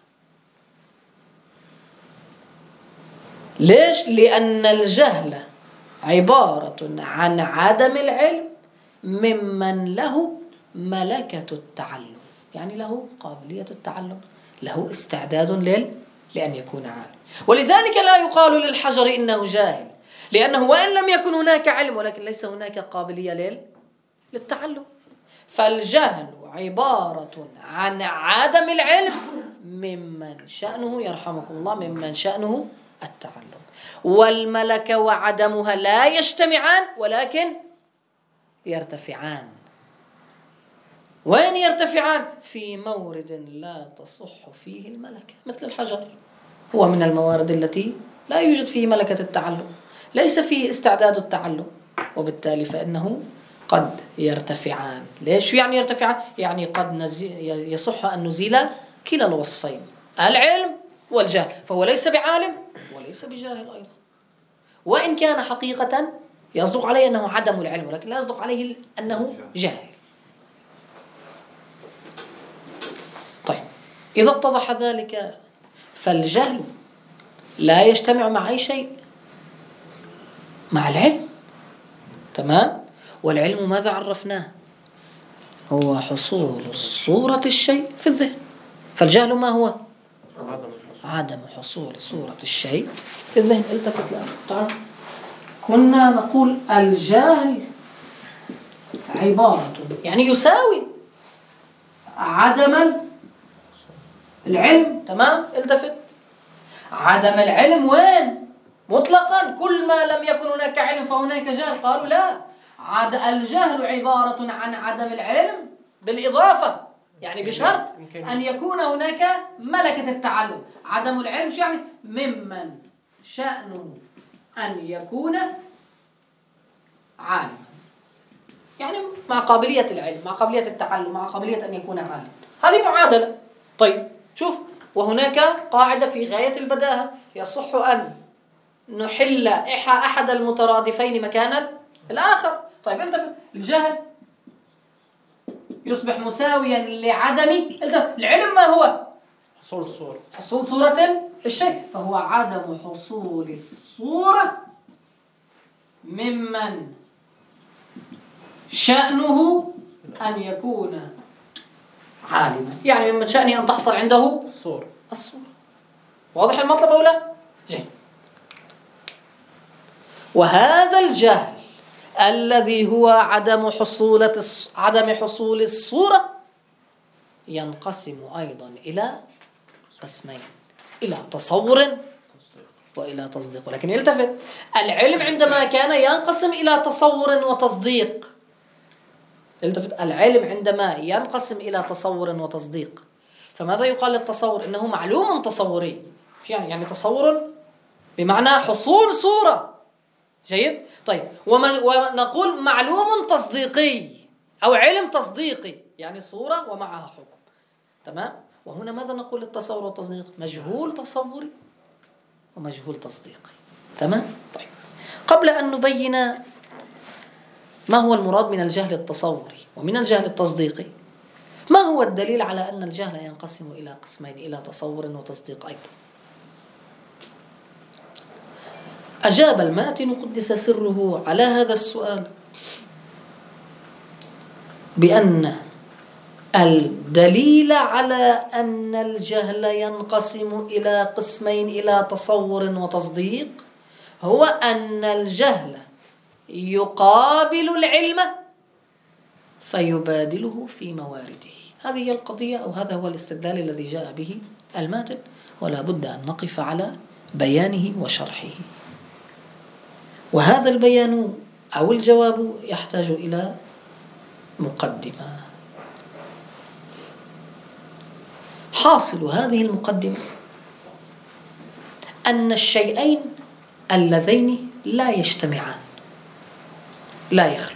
ليش؟ لأن الجهل عبارة عن عدم العلم ممن له ملكة التعلم، يعني له قابلية التعلم، له استعداد لأن يكون عالم. ولذلك لا يقال للحجر إنه جاهل، لأنه وإن لم يكن هناك علم ولكن ليس هناك قابلية للتعلم. فالجهل عبارة عن عدم العلم ممن شأنه، يرحمكم الله، ممن شأنه التعلم. والملكة وعدمها لا يجتمعان ولكن يرتفعان. وين يرتفعان؟ في مورد لا تصح فيه الملكة، مثل الحجر، هو من الموارد التي لا يوجد فيه ملكة التعلم، ليس فيه استعداد التعلم، وبالتالي فإنه قد يرتفعان. ليش يعني يرتفعان؟ يعني قد يصح أن نزيل كلا الوصفين، العلم والجهل، فهو ليس بعالم وليس بجاهل أيضا، وإن كان حقيقة يصدق عليه أنه عدم العلم، ولكن لا يصدق عليه أنه جاهل. طيب، إذا اتضح ذلك فالجهل لا يجتمع مع أي شيء، مع العلم، تمام؟ والعلم ماذا عرفناه؟ هو حصول صورة الشيء في الذهن. فالجهل ما هو؟ عدم حصول صورة الشيء في الذهن. التفت الآن، تعال. كنا نقول الجهل عبارة، يعني يساوي عدم العلم، تمام؟ التفت، عدم العلم وين؟ مطلقا، كل ما لم يكن هناك علم فهناك جهل. قالوا لا، الجهل عبارة عن عدم العلم بالإضافة، يعني بشرط أن يكون هناك ملكة التعلم. عدم العلم يعني ممن شأنه أن يكون عالما، يعني مع قابلية العلم، مع قابلية التعلم، مع قابلية أن يكون عالما. هذه معادلة. طيب شوف، وهناك قاعدة في غاية البداهة، يصح أن نحل أحد المترادفين مكان الآخر. طيب التفت، الجهل يصبح مساويا لعدم العلم. ما هو؟ حصول الصورة، حصول صورة الشيء، فهو عدم حصول الصورة ممن شأنه أن يكون عالما، يعني ممن شأنه أن تحصل عنده الصورة. واضح المطلب أو لا؟ جيد. وهذا الجهل الذي هو عدم حصول الصورة ينقسم أيضا إلى قسمين، إلى تصور وإلى تصديق. لكن التفت، العلم عندما كان ينقسم إلى تصور وتصديق، التفت، العلم عندما ينقسم إلى تصور وتصديق، فماذا يقال للتصور؟ إنه معلوم تصوري، يعني تصور بمعنى حصول صورة. جيد. طيب، ونقول معلوم تصديقي أو علم تصديقي، يعني صورة ومعها حكم، تمام؟ وهنا ماذا نقول للتصور والتصديق؟ مجهول تصوري ومجهول تصديقي، تمام؟ طيب، قبل أن نبين ما هو المراد من الجهل التصوري ومن الجهل التصديقي؟ ما هو الدليل على أن الجهل ينقسم إلى قسمين، إلى تصور وتصديق أيضا؟ أجاب الماتن قدس سره على هذا السؤال بأن الدليل على أن الجهل ينقسم إلى قسمين، إلى تصور وتصديق، هو أن الجهل يقابل العلم فيبادله في موارده. هذه هي القضية، أو هذا هو الاستدلال الذي جاء به الماتن، ولا بد أن نقف على بيانه وشرحه. وهذا البيان أو الجواب يحتاج إلى مقدمة. حاصل هذه المقدمة أن الشيئين اللذين لا يجتمعان، لا يخلو،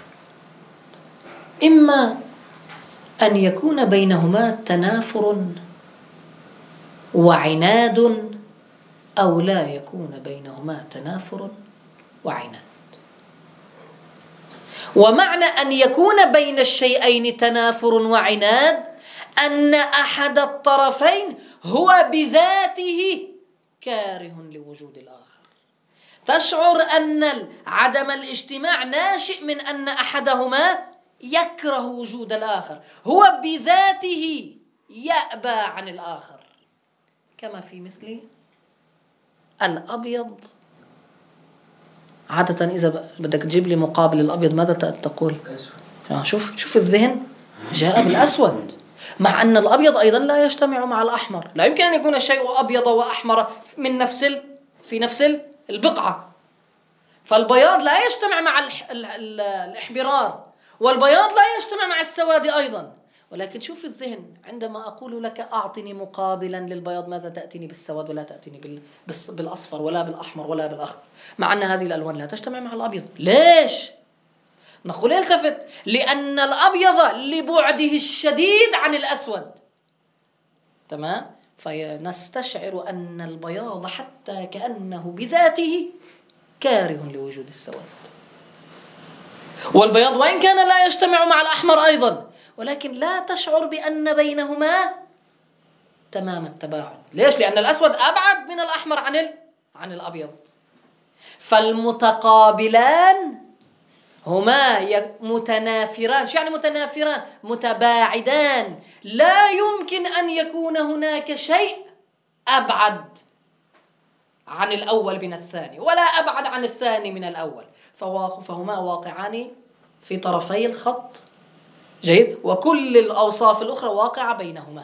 إما أن يكون بينهما تنافر وعناد، أو لا يكون بينهما تنافر وعناد. ومعنى أن يكون بين الشيئين تنافر وعناد أن أحد الطرفين هو بذاته كاره لوجود الآخر. تشعر أن عدم الاجتماع ناشئ من أن أحدهما يكره وجود الآخر، هو بذاته يأبى عن الآخر، كما في مثل الأبيض. عادة إذا بدك تجيب لي مقابل الأبيض ماذا تقول؟ شوف الذهن جاء بالأسود، مع أن الأبيض أيضا لا يجتمع مع الأحمر. لا يمكن أن يكون الشيء أبيض وأحمر في نفس البقعة. فالبياض لا يجتمع مع الإحمرار، والبياض لا يجتمع مع السواد أيضا. ولكن شوف الذهن، عندما أقول لك أعطني مقابلا للبياض ماذا تأتيني بالسواد، ولا تأتيني بالأصفر ولا بالأحمر ولا بالأخضر، مع أن هذه الألوان لا تجتمع مع الأبيض. ليش؟ نقول التفت، لأن الأبيض لبعده الشديد عن الأسود، تمام؟ فنستشعر أن البياض حتى كأنه بذاته كاره لوجود السواد، والبياض وإن كان لا يجتمع مع الأحمر أيضا، ولكن لا تشعر بأن بينهما تمام التباعد. ليش؟ لأن الأسود أبعد من الأحمر عن الأبيض. فالمتقابلان هما متنافران. شو يعني متنافران؟ متباعدان. لا يمكن أن يكون هناك شيء أبعد عن الأول من الثاني، ولا أبعد عن الثاني من الأول، فهما واقعان في طرفي الخط، جيد، وكل الأوصاف الأخرى واقعة بينهما،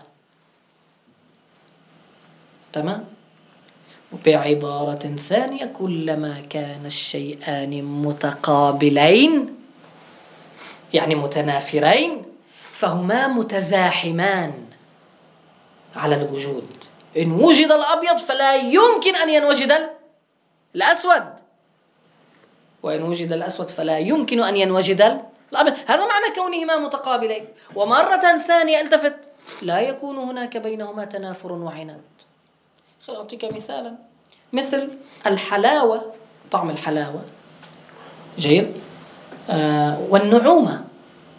تمام. بعبارة ثانية، كلما كان الشيئان متقابلين يعني متنافرين، فهما متزاحمان على الوجود. إن وجد الأبيض فلا يمكن أن ينوجد الأسود، وإن وجد الأسود فلا يمكن أن ينوجد الأبيض. هذا معنى كونهما متقابلين. ومرة ثانية التفت، لا يكون هناك بينهما تنافر وعناد. خليني أعطيك مثالا، مثل الحلاوة، طعم الحلاوة، جيد، والنعومة.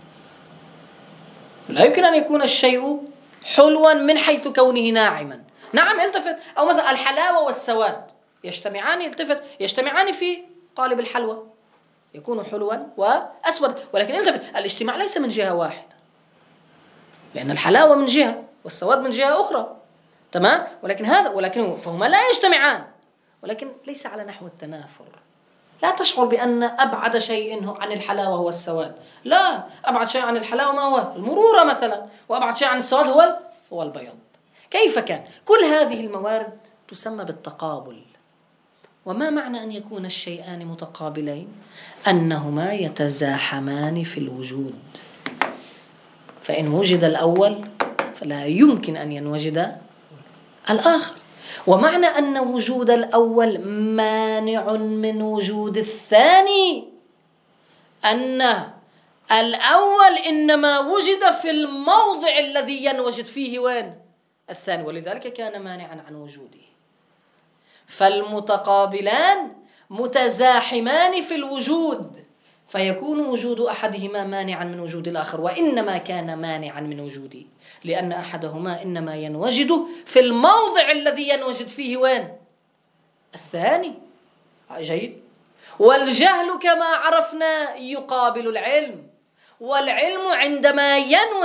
لا يمكن أن يكون الشيء حلوا من حيث كونه ناعما. نعم، التفت. أو مثلا الحلاوة والسواد يجتمعان، التفت، يجتمعان في قالب الحلوى، يكون حلوا وأسود. ولكن التفت، الاجتماع ليس من جهة واحدة، لأن الحلاوة من جهة والسواد من جهة أخرى، تمام. ولكن فهما لا يجتمعان، ولكن ليس على نحو التنافر. لا تشعر بأن أبعد شيء عن الحلاوة هو السواد. لا، أبعد شيء عن الحلاوة ما هو؟ المرورة مثلا، وأبعد شيء عن السواد هو البياض. كيف كان؟ كل هذه الموارد تسمى بالتقابل. وما معنى أن يكون الشيئان متقابلين؟ أنهما يتزاحمان في الوجود، فإن وجد الأول فلا يمكن أن ينوجد الآخر. ومعنى أن وجود الأول مانع من وجود الثاني، أن الأول إنما وجد في الموضع الذي ينوجد فيه وين؟ الثاني، ولذلك كان مانعا عن وجوده. فالمتقابلان متزاحمان في الوجود، فيكون وجود أحدهما مانعا من وجود الآخر، وإنما كان مانعا من وجوده لأن أحدهما إنما ينوجد في الموضع الذي ينوجد فيه وين؟ الثاني. جيد. والجهل كما عرفنا يقابل العلم، والعلم عندما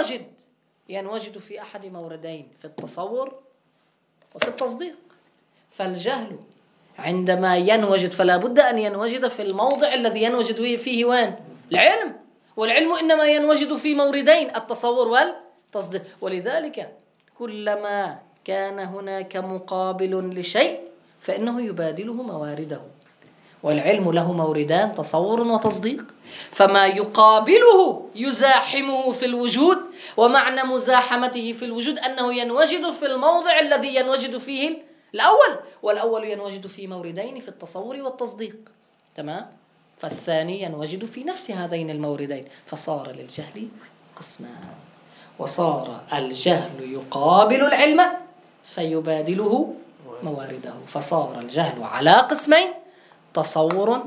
ينوجد في أحد موردين، في التصور وفي التصديق. فالجهل عندما ينوجد فلا بد أن ينوجد في الموضع الذي ينوجد فيه وين؟ العلم. والعلم إنما ينوجد في موردين، التصور والتصديق. ولذلك كلما كان هناك مقابل لشيء فإنه يبادله موارده، والعلم له موردان، تصور وتصديق، فما يقابله يزاحمه في الوجود. ومعنى مزاحمته في الوجود أنه ينوجد في الموضع الذي ينوجد فيه الأول، والأول ينوجد في موردين، في التصور والتصديق. تمام؟ فالثاني ينوجد في نفس هذين الموردين، فصار للجهل قسمان، وصار الجهل يقابل العلم فيبادله موارده، فصار الجهل على قسمين: تصور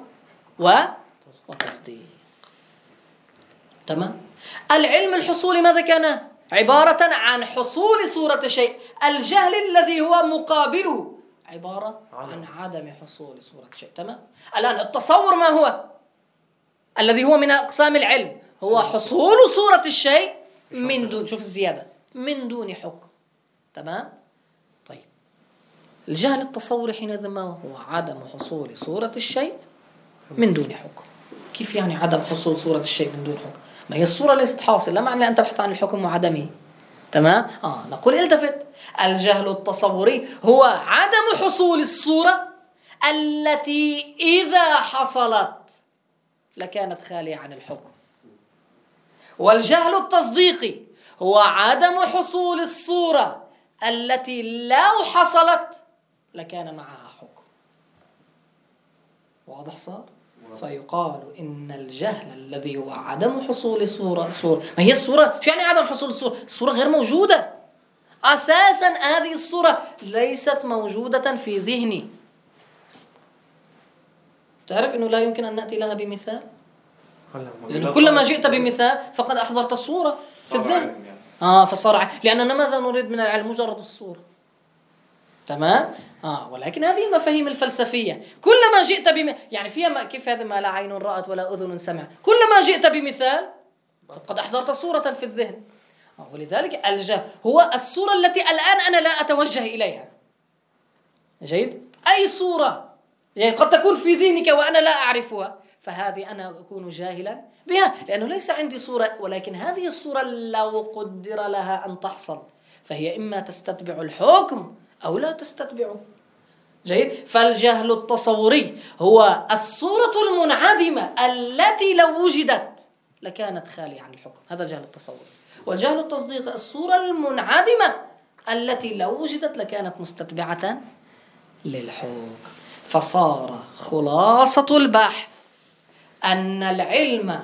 وتصديق. تمام؟ العلم الحصولي ماذا كان؟ عبارة عن حصول صورة شيء. الجهل الذي هو مقابله عبارة عن عدم حصول صورة شيء. تمام؟ الآن التصور ما هو؟ الذي هو من أقسام العلم، هو حصول صورة الشيء من دون، شوف الزيادة، من دون حكم. تمام؟ طيب، الجهل التصوري حينئذ ما هو؟ عدم حصول صورة الشيء من دون حكم. كيف يعني عدم حصول صورة الشيء من دون حكم؟ ما هي الصورة ليست حاصلة، لا معنى أن تبحث عن الحكم وعدمه. تمام؟ نقول التفت، الجهل التصوري هو عدم حصول الصورة التي إذا حصلت لكانت خالية عن الحكم. والجهل التصديقي هو عدم حصول الصورة التي لو حصلت لكان معها حكم. واضح صار؟ فيقال إن الجهل الذي هو عدم حصول صورة، ما هي الصورة؟ شو يعني عدم حصول الصورة؟ الصورة غير موجودة أساسا، هذه الصورة ليست موجودة في ذهني. تعرف أنه لا يمكن أن نأتي لها بمثال، لأنه كلما جئت بمثال فقد أحضرت الصورة في الذهن. فصار لأننا ماذا نريد من العلم؟ مجرد الصورة. تمام؟ ولكن هذه المفاهيم الفلسفية كلما جئت يعني فيها كيف هذا ما لا عين رأت ولا أذن سمع، كلما جئت بمثال قد أحضرت صورة في الذهن. ولذلك الجهل هو الصورة التي الآن أنا لا أتوجه إليها. جيد؟ أي صورة يعني قد تكون في ذهنك وأنا لا أعرفها، فهذه أنا أكون جاهلا بها لأنه ليس عندي صورة. ولكن هذه الصورة لو قدر لها أن تحصل فهي إما تستتبع الحكم أو لا تستتبعه. جيد؟ فالجهل التصوري هو الصورة المنعدمة التي لو وجدت لكانت خالية عن الحكم، هذا الجهل التصوري. والجهل التصديقي الصورة المنعدمة التي لو وجدت لكانت مستتبعة للحكم. فصار خلاصة البحث أن العلم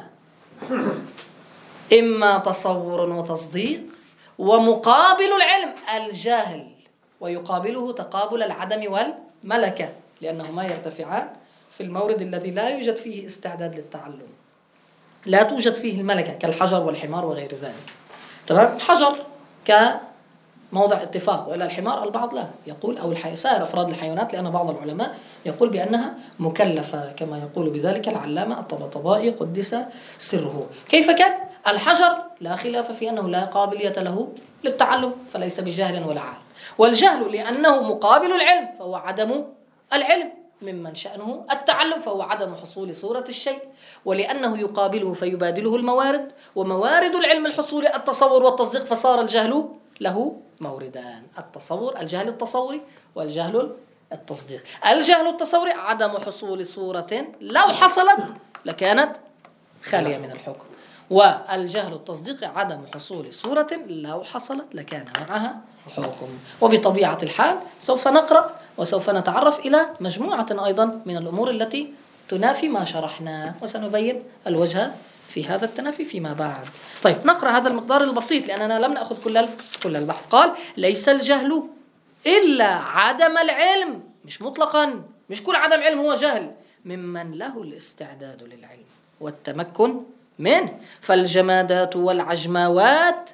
إما تصور وتصديق، ومقابل العلم الجهل، ويقابله تقابل العدم والملكة، لأنهما يرتفعان في المورد الذي لا يوجد فيه استعداد للتعلم، لا توجد فيه الملكة، كالحجر والحمار وغير ذلك. تمام؟ الحجر كموضع اتفاق، وإلى الحمار البعض لا يقول، أو سائر أفراد الحيوانات، لأن بعض العلماء يقول بأنها مكلفة كما يقول بذلك العلامة الطبطبائي قدس سره. كيف كان؟ الحجر لا خلاف في أنه لا قابلية له للتعلم، فليس بجاهل ولا عالم. والجهل لأنه مقابل العلم فهو عدم العلم، ممن شأنه التعلم فهو عدم حصول صورة الشيء، ولأنه يقابله فيبادله الموارد، وموارد العلم الحصول التصور والتصديق، فصار الجهل له موردان: التصور، الجهل التصوري، والجهل التصديق. الجهل التصوري عدم حصول صورة لو حصلت لكانت خالية من الحكم، والجهل التصديقي عدم حصول صورة لو حصلت لكان معها حكم. وبطبيعة الحال سوف نقرأ وسوف نتعرف إلى مجموعة أيضا من الأمور التي تنافي ما شرحنا، وسنبين الوجه في هذا التنافي فيما بعد. طيب، نقرأ هذا المقدار البسيط لأننا لم نأخذ كل البحث. قال: ليس الجهل إلا عدم العلم، مش مطلقا، مش كل عدم علم هو جهل، ممن له الاستعداد للعلم. والتمكن منه. فالجمادات والعجماوات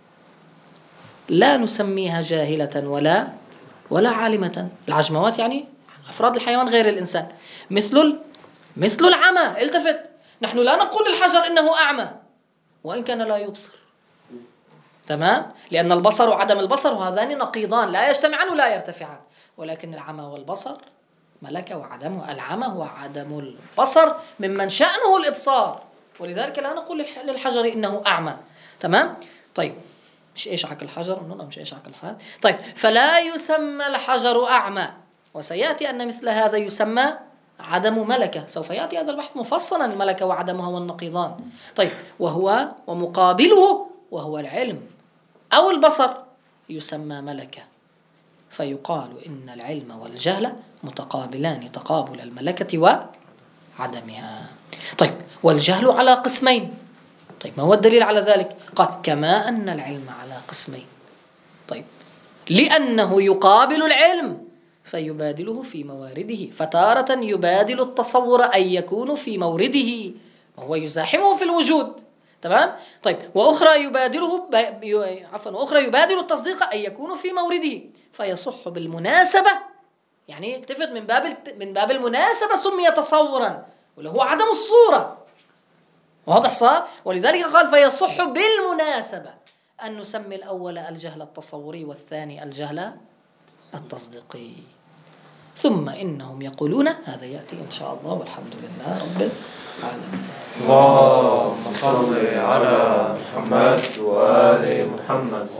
لا نسميها جاهلة ولا عالمة. العجماوات يعني أفراد الحيوان غير الإنسان، مثل العمى. التفت، نحن لا نقول للحجر إنه أعمى وإن كان لا يبصر، تمام؟ لأن البصر وعدم البصر هذان نقيضان لا يجتمعان ولا يرتفعان. ولكن العمى والبصر ملكة وعدمه. العمى هو عدم البصر ممن شأنه الإبصار، ولذلك لا نقول للحجر إنه أعمى، تمام؟ طيب، مش إيشعك الحجر، مش إيشعك الحجر. طيب، فلا يسمى الحجر أعمى، وسيأتي أن مثل هذا يسمى عدم ملكة. سوف يأتي هذا البحث مفصلا، الملكة وعدمها والنقيضان. طيب، ومقابله وهو العلم أو البصر يسمى ملكة، فيقال إن العلم والجهل متقابلان تقابل الملكة وعدمها. طيب، والجهل على قسمين. طيب، ما هو الدليل على ذلك؟ قال كما أن العلم على قسمين. طيب، لأنه يقابل العلم فيبادله في موارده، فتارة يبادل التصور أن يكون في مورده وهو يزاحمه في الوجود، تمام؟ طيب، وأخرى يبادل التصديق أن يكون في مورده فيصح بالمناسبة. يعني التفت، من باب المناسبة سمي تصورا، وله عدم الصورة. واضح صار؟ ولذلك قال فيصح بالمناسبة أن نسمي الأول الجهل التصوري والثاني الجهل التصديقي. ثم إنهم يقولون، هذا يأتي إن شاء الله، والحمد لله رب العالمين. اللهم صل على محمد وآل محمد.